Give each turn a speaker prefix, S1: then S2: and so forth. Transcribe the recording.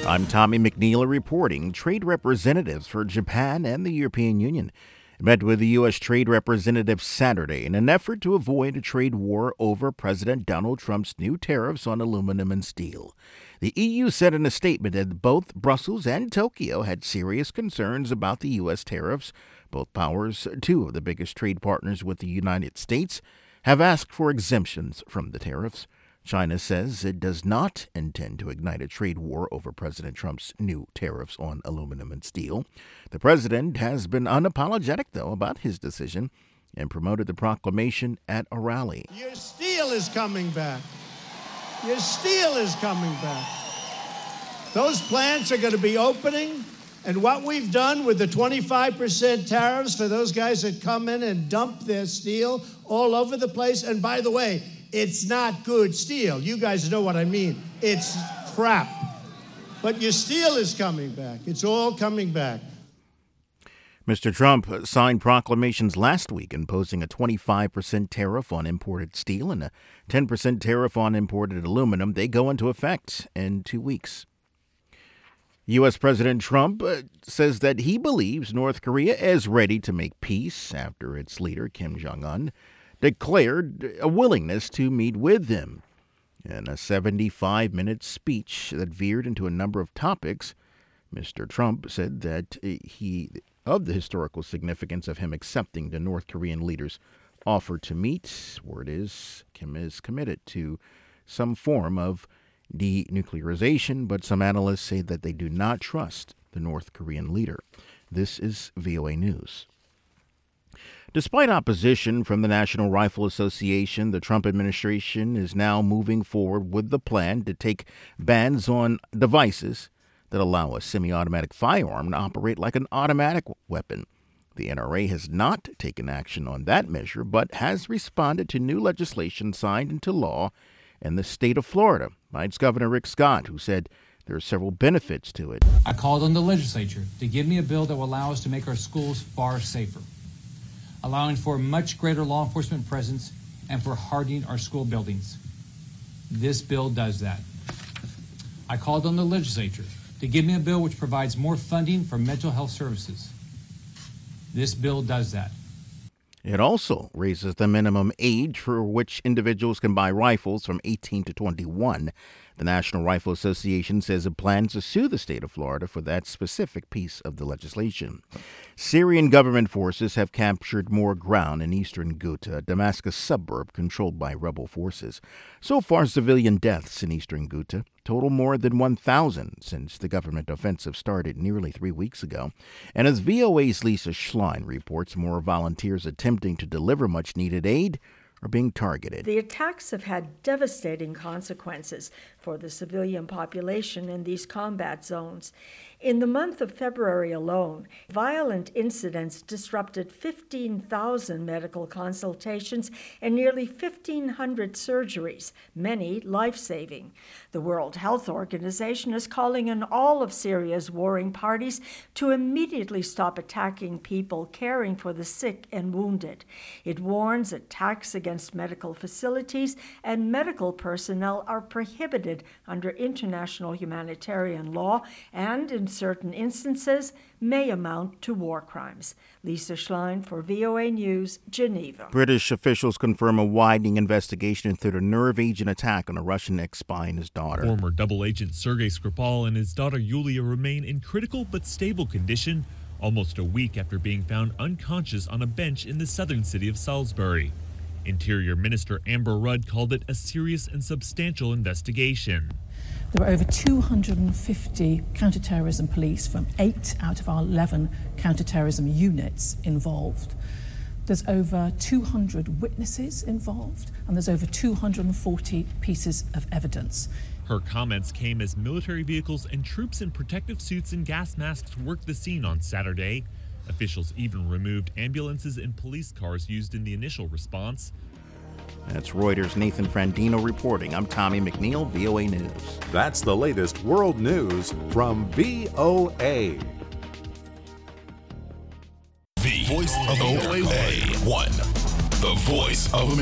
S1: I'm Tommy McNeil reporting. Trade representatives for Japan and the European Union met with the U.S. Trade Representative Saturday in an effort to avoid a trade war over President Donald Trump's new tariffs on aluminum and steel. The EU said in a statement that both Brussels and Tokyo had serious concerns about the U.S. tariffs. Both powers, two of the biggest trade partners with the United States, have asked for exemptions from the tariffs. China says it does not intend to ignite a trade war over President Trump's new tariffs on aluminum and steel. The president has been unapologetic, though, about his decision and promoted the proclamation at a rally.
S2: Your steel is coming back. Your steel is coming back. Those plants are going to be opening, and what we've done with the 25% tariffs for those guys that come in and dump their steel all over the place, and by the way, it's not good steel. You guys know what I mean. It's crap. But your steel is coming back. It's all coming back.
S1: Mr. Trump signed proclamations last week imposing a 25% tariff on imported steel and a 10% tariff on imported aluminum. They go into effect in 2 weeks. U.S. President Trump says that he believes North Korea is ready to make peace after its leader, Kim Jong-un, declared a willingness to meet with him. In a 75-minute speech that veered into a number of topics, Mr. Trump said that of the historical significance of him accepting the North Korean leader's offer to meet. Word is, Kim is committed to some form of denuclearization, but some analysts say that they do not trust the North Korean leader. This is VOA News. Despite opposition from the National Rifle Association, the Trump administration is now moving forward with the plan to take bans on devices that allow a semi-automatic firearm to operate like an automatic weapon. The NRA has not taken action on that measure, but has responded to new legislation signed into law in the state of Florida by its Governor Rick Scott, who said there are several benefits to it.
S3: I called on the legislature to give me a bill that will allow us to make our schools far safer, allowing for a much greater law enforcement presence and for hardening our school buildings. This bill does that. I called on the legislature to give me a bill which provides more funding for mental health services. This bill does that.
S1: It also raises the minimum age for which individuals can buy rifles from 18 to 21. The National Rifle Association says it plans to sue the state of Florida for that specific piece of the legislation. Syrian government forces have captured more ground in eastern Ghouta, a Damascus suburb controlled by rebel forces. So far, civilian deaths in eastern Ghouta total more than 1,000 since the government offensive started nearly 3 weeks ago. And as VOA's Lisa Schlein reports, more volunteers attempting to deliver much-needed aid are being targeted.
S4: The attacks have had devastating consequences for the civilian population in these combat zones. In the month of February alone, violent incidents disrupted 15,000 medical consultations and nearly 1,500 surgeries, many life-saving. The World Health Organization is calling on all of Syria's warring parties to immediately stop attacking people caring for the sick and wounded. It warns attacks against medical facilities and medical personnel are prohibited under international humanitarian law and, in certain instances, may amount to war crimes. Lisa Schlein for VOA News, Geneva.
S1: British officials confirm a widening investigation into the nerve agent attack on a Russian ex-spy and his daughter.
S5: Former double agent Sergei Skripal and his daughter Yulia remain in critical but stable condition almost a week after being found unconscious on a bench in the southern city of Salisbury. Interior Minister Amber Rudd called it a serious and substantial investigation.
S6: There were over 250 counterterrorism police from 8 out of our 11 counterterrorism units involved. There's over 200 witnesses involved, and there's over 240 pieces of evidence.
S5: Her comments came as military vehicles and troops in protective suits and gas masks worked the scene on Saturday. Officials even removed ambulances and police cars used in the initial response.
S1: That's Reuters' Nathan Frandino reporting. I'm Tommy McNeil, VOA News.
S7: That's the latest world news from VOA.
S8: The voice of VOA. 1. The voice of